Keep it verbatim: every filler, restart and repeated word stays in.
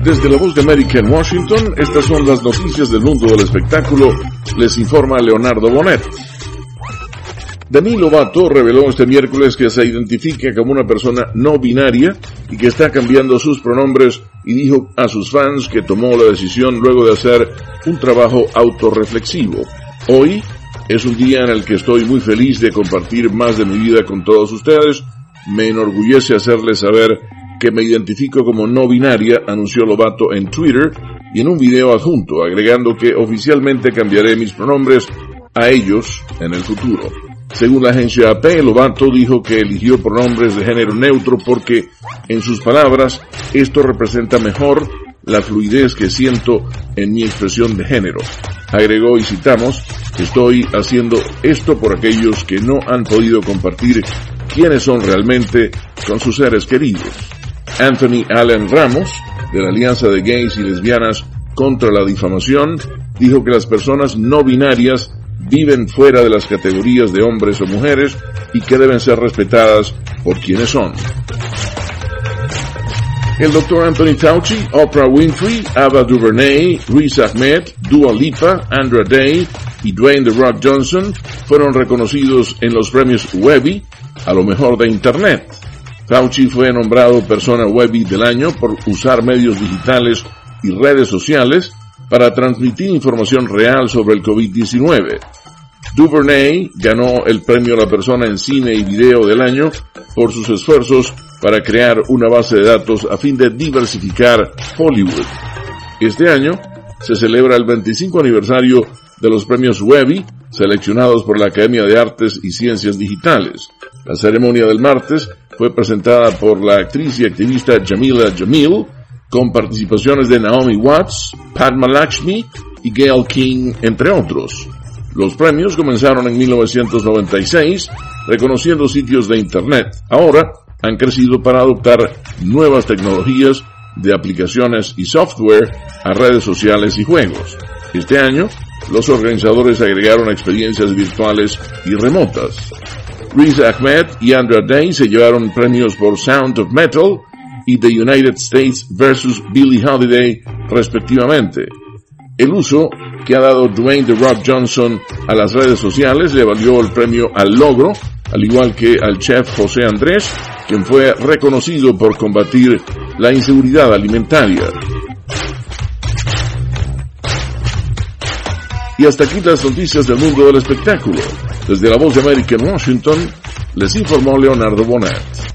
Desde la Voz de América en Washington, estas son las noticias del mundo del espectáculo. Les informa Leonardo Bonet. Demi Lovato reveló este miércoles que se identifica como una persona no binaria y que está cambiando sus pronombres, y dijo a sus fans que tomó la decisión luego de hacer un trabajo autorreflexivo. Hoy es un día en el que estoy muy feliz de compartir más de mi vida con todos ustedes. Me enorgullece hacerles saber que me identifico como no binaria, anunció Lovato en Twitter y en un video adjunto, agregando que oficialmente cambiaré mis pronombres a ellos en el futuro. Según la agencia A P, Lovato dijo que eligió pronombres de género neutro porque, en sus palabras, esto representa mejor la fluidez que siento en mi expresión de género. Agregó, y citamos, estoy haciendo esto por aquellos que no han podido compartir quiénes son realmente con sus seres queridos. Anthony Allen Ramos, de la Alianza de Gays y Lesbianas contra la Difamación, dijo que las personas no binarias viven fuera de las categorías de hombres o mujeres y que deben ser respetadas por quienes son. El doctor Anthony Fauci, Oprah Winfrey, Ava DuVernay, Riz Ahmed, Dua Lipa, Andra Day y Dwayne The Rock Johnson fueron reconocidos en los premios Webby a lo mejor de Internet. Fauci fue nombrado persona Webby del año por usar medios digitales y redes sociales para transmitir información real sobre el COVID diecinueve. DuVernay ganó el premio a la persona en cine y video del año por sus esfuerzos para crear una base de datos a fin de diversificar Hollywood. Este año se celebra el veinticinco aniversario de los premios Webby, seleccionados por la Academia de Artes y Ciencias Digitales. La ceremonia del martes fue presentada por la actriz y activista Jamila Jamil, con participaciones de Naomi Watts, Padma Lakshmi y Gayle King, entre otros. Los premios comenzaron en mil novecientos noventa y seis, reconociendo sitios de Internet. Ahora han crecido para adoptar nuevas tecnologías de aplicaciones y software a redes sociales y juegos. Este año, los organizadores agregaron experiencias virtuales y remotas. Riz Ahmed y Andra Day se llevaron premios por Sound of Metal y The United States versus Billie Holiday, respectivamente. El uso que ha dado Dwayne The Rock Johnson a las redes sociales le valió el premio al logro, al igual que al chef José Andrés, quien fue reconocido por combatir la inseguridad alimentaria. Y hasta aquí las noticias del mundo del espectáculo. Desde la Voz de América en Washington, les informó Leonardo Bonet.